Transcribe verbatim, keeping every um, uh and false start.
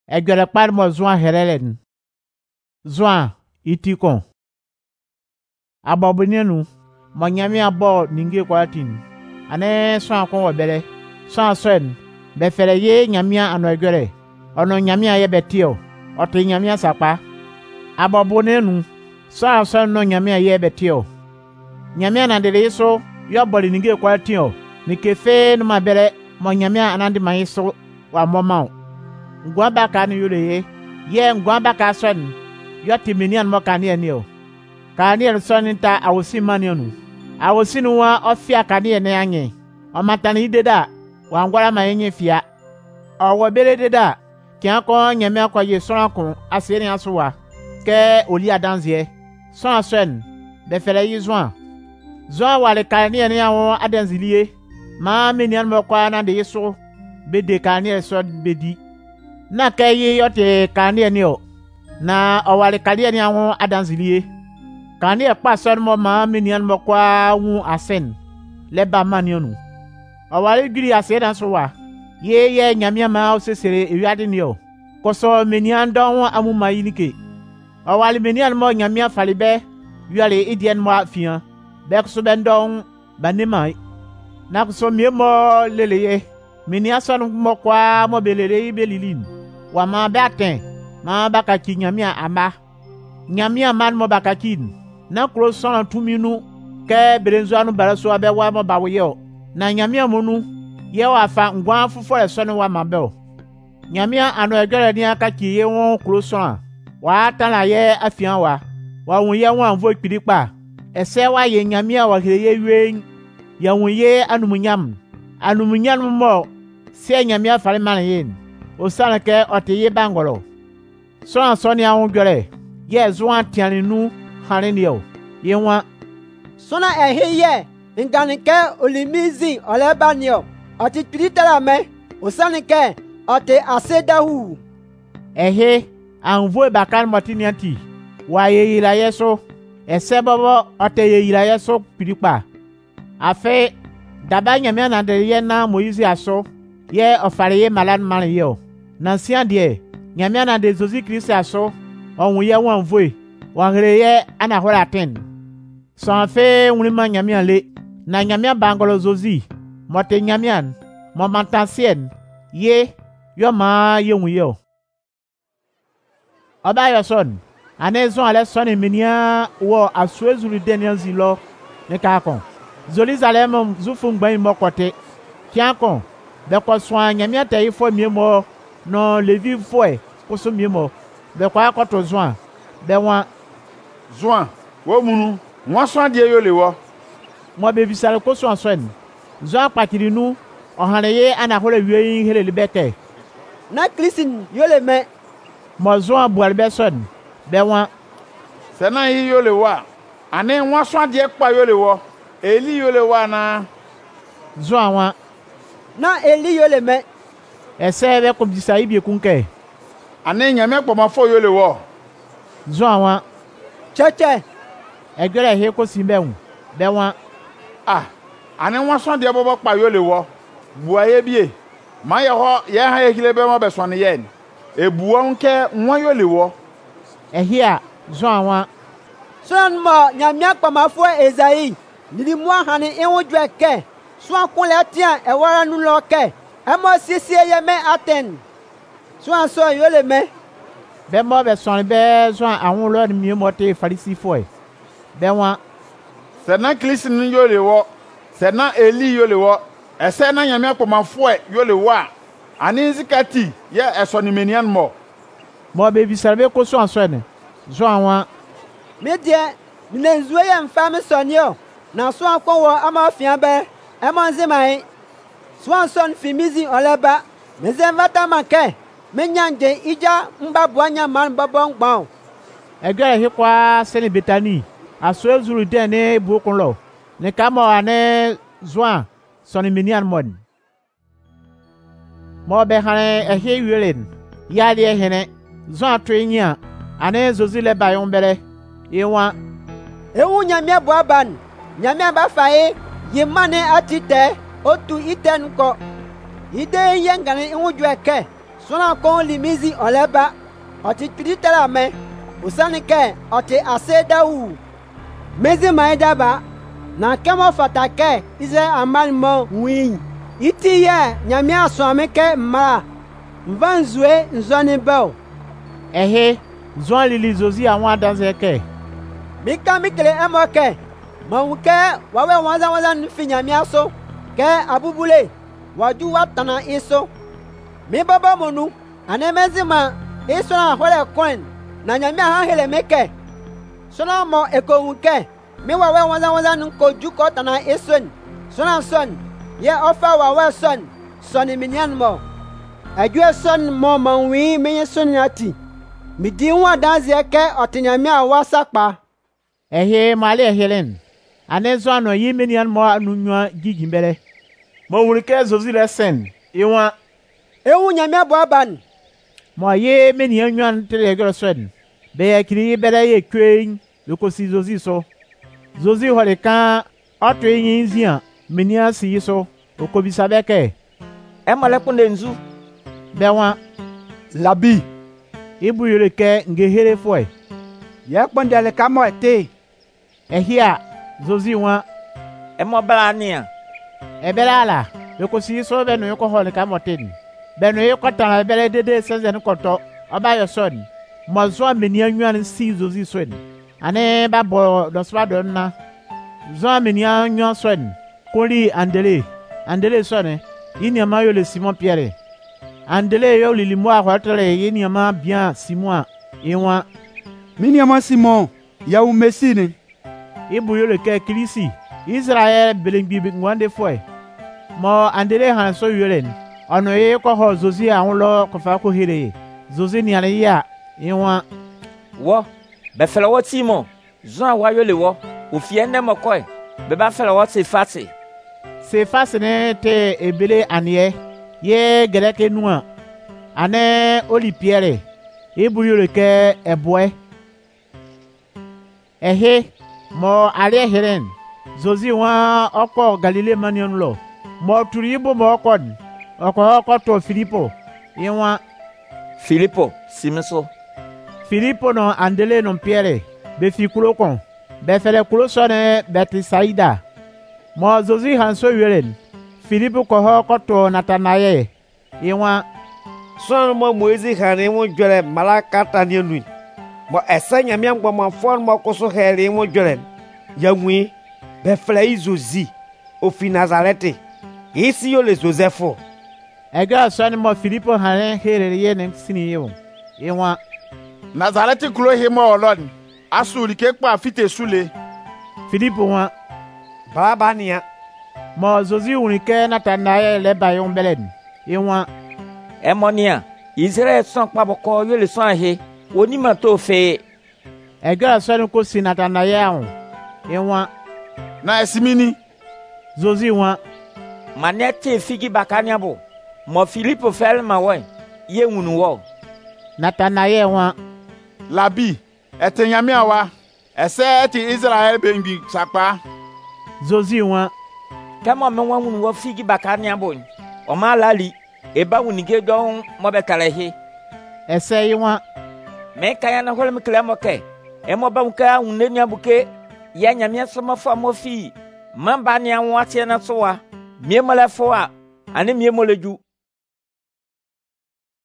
Egwele kpar mo Zoan herelen. Zoan itikon. Abobunenu mo nyami abo ninge kwatin. Ane soan kon wobele. Soan soen be fere ye nyamia ano egwele. Ono nyamia ye betio. Ote nyamia sapa. Abobunenu soan soen no nyamia ye betio. Nyamia nandele so yo boli ninge kwatin. Nikefe no mabere mo nyamia anandi maiso wa momao. Ngwa baka ni yule ye. Ye ngwa baka soen. Yo timinian mo kanie niyo. Kanie soen ta awosi manionu. Awosi nuwa ofia kanie ne anye. O matani deda. Wa ngwara ma yenye fia. O wobele deda. Kianko nyame kwa ye soen kon aseni asuwa. Ke oli adanzie. Soen soen. Befele yi Zoan. Zoan wale kanie ne awon adanzilie. Ma minian mo kwa na de yeso. Bede kanie so bedi. Na kayi yote kanie niyo. Na owale kanie ni awon adanzilie. Kanie pa son mo ma minian mo kwa wu asen. Leba manionu. Owale giri asen ansowa. Ye ye nyamia ma osesere ewiade niyo. Koso minian don amu mayinike. Owale minian mo nyamia falibe. Yale idien mo afian. Bekso bendon banimai. Na kuso mie mo leleye. Minian son mo kwa mo belele belilin. Wa ma baten. Ma bakaki nyamia ama. Nyamia man mo bakakin. Na kuro son tuminu. Ke berenzo anu baraso abe wa mo bawoyo. Na nyamia munu. Ye wa fa ngwa fufore son wa mabel. Nyamia anu egere ni akaki ye won kuro son. Wa tana ye afian wa. Wa wun ye won vo kpiripa. Ese wa ye nyamia wa ye wen. Ya wun ye anumunyam. Anumunyam mo. Se nyamia fale man yen. Osana ke ote ye bangolo. Soan soni awon gwere. Ye Zoan tiani nu hanenio. Ye wan. Sona ehe ye. Nganike olimizi olebanio. Ote tritala me. Osana ke ote asedahu. Ehe. Anvo bakan motinianti. Wa ye yila yeso. Ese bobo ote ye yila yeso piripa. Afe. Daba nyamia nande ye na Moizi aso. Ye ofare ye malan man yo. Nansian die. Nyamia nande Zozi Christ aso. On ye wan voe. Wan ye anahora ten. San fe unima nyamia le. Na nyamia bangolo Zozi. Mote nyamian. Momantansien. Ye. Yo ma ye yo. Oba yo son. Ane zon ale son e menia wo aswe zuri denian zilo. Ne kakon. Zoli zalem zufung bain mokote. Kiankon. Beko soin nyamia te ifo miemo. Non levi foe. Koso miemo. Beko akoto Zoan. Bewan. Zoan. Wo munu. Mwa soin die yo le wo. Mwa bebisale koso an soen. Zoan patiri nou. Ohaneye anahole wiyin hele libeke. Na klisin yo le me. Mwa Zoan boalbe son. Bewan. Sena yi yo le wa. Ane mwa soin die kwa yo le wo. Eli yo le wa na. Zoan wan. Na Eli yo le me. Ese be kom disa ibi kunke. Ane nyame kpo ma fo yo le wo. Zoan wan. Cheche. Egere he ko simbe un. Bewan. Ah. Ane mwa soin die bobo kwa yo le wo. Bua ye bie. Ma ye ho ye ha ye hile be mo be so ne yen. E bua nke nwa yo le wo. Ehia Zoan wan. Son mo nyamia kpa ma fo Ezai. Nili mwa hani enwo dwe ke. Soan kon le tian e wara nu lo ke. E mo sisi ye me aten. Soan so yo le me. Be mo be son be Zoan awon lo ni mi mo te farisi fo e. Be wan. Sena klisin yo le wo. Sena Eli yo le wo. Ese na nyame akpo ma fo yo le wo. Ani zikati ye eso ni menian mo. Mo be bi serbe ko so ansone. Zoan wan. Me die, mi ne nzuwe ye mfame sonyo. Na soan kon wo ama fian be. E mo nzimai. Soan son fimizi oleba. Me zenvata manke. Me nyanje ija mba buanya man babong bon. Egere he kwa seni betani. Aswe zuru dene bu kon lo. Ne kamo ane Zoan soni minian mon. Mo be hane ehe wielen. Yali ehene. Zoan twinya. Ane Zozi le bayon bele. Ewan. Ewu nyamia boaban. Nyamia ba fae. Yemane atite. Otu iten ko. Ide yengane inwu jweke. Sona kon limizi oleba. Oti kredite la me. Usanike oti ase daou. Mezi maedaba. Na kemo fatake ize amalmo win. Iti ye nyami aswame ke mara. Mvanzwe nzoni beo. Ehe, zon lili zozi a wan danse ke. Mika mikele emoke. Mawuke wawe wanza wanza nufi nyami aso. Ke abubule. Waju watana iso. Mi baba monu. Anemezi ma iso na hole koin. Na nyami ahele meke. Sona mo eko wuke. Mi wawe wanza wanza nko juko tana ison. Sona son. Ye ofa wawe son. Soni minyan mo. Ajwe son mo manwi menye son yati. Mi di nwa danzi eke otinyami awa sakpa. Ehe mali ehelen. Ane zo ano yi minyan mo anunywa gigi mbele. Mo wurike zozi lesen. Iwa. Ewu nyami abo aban. Mo ye minyan nywan tere egero swen. Beye kiri bele ye kwen. Yoko si zozi so. Zozi hole kan otu enyi nzian. Minyan si so. Oko bisabeke. Emale kunde nzu. Bewa. Labi. Ibu yurike ngehere fwe. Ye kponde le kamo ete. Ehia. Zozi wa. Emo balania. Ebelala. Yoko si so beno yoko hole kamotin. Beno yoko tana ebele dede senzen koto. Oba yo son. Mo zo minyan nywan si zozi swen. Ane ba bo doswa donna. Zo minyan nywan swen. Koli andele. Andele sonne. Ini amayo le Simon Pierre. Andele yo lili mwa hotere yini ama bien Simon. Iwa. Mini ama Simon. Ya u mesine. Ibu yo le ke kilisi. Israel belengbi ngwande fwe. Mo andele han so yolen. Ono ye ko ho zozi an lo ko fa ko hele. Zozi ni ale ya. Iwa. Wo. Be fela wo Simon. Zon wa yo le wo. O fie ne mo koy. Be ba fela wo se fati. Se fasene te ebele anie. Ye gereke noa. Ane oli pierre. Ibu yo le ke eboe. Ehe. Mo ale helen. Zozi wa oko Galile manion lo. Mo turibo mo okon. Oko oko to Filipo. Iwa. Filipo, simiso. Filipo no andele non pierre. Be fi kulo kon. Be fele kulo sone beti saida. Mo zozi hanso yelen. Filipo ko ho ko to Natanaye. Iwa. Son mo moizi hane mo jole malaka tani nui. Mo esanya mi angbo mo fon mo koso hele mo jole. Yamwi be fele izozi o fi Nazareti. Isi yo le Joseph. Ega son mo Filipo hane hele ye ne sini yo. Iwa. Nazareti kulo himo olon. Asuri ke pa fite sule. Filipo wa. Babania. Mo zozi unike Natanaye le bayon belen. Iwa. Emonia. Israel son pa boko yo le son he. Oni ma to fe. Ega son ko si Natanaye on. Iwa. Na esimini. Zozi wa. Manete figi bakania bo. Mo Filipo fel ma we. Ye wunu wo. Natanaye wa. Labi. Etenyami awa. Ese eti Israel bengi sakpa. Zozi wa. Kama me wan wunu wo figi bakania bo. O ma lali. Eba wunige don mo be kalehe. Ese iwa. Me kaya na hole me klemo ke. E mo ba unka wunne nya buke. Ya nyamia sama fa mo fi. Mamba ni anwa tie na so wa. Mie mo le fo a. Ani mie mo leju.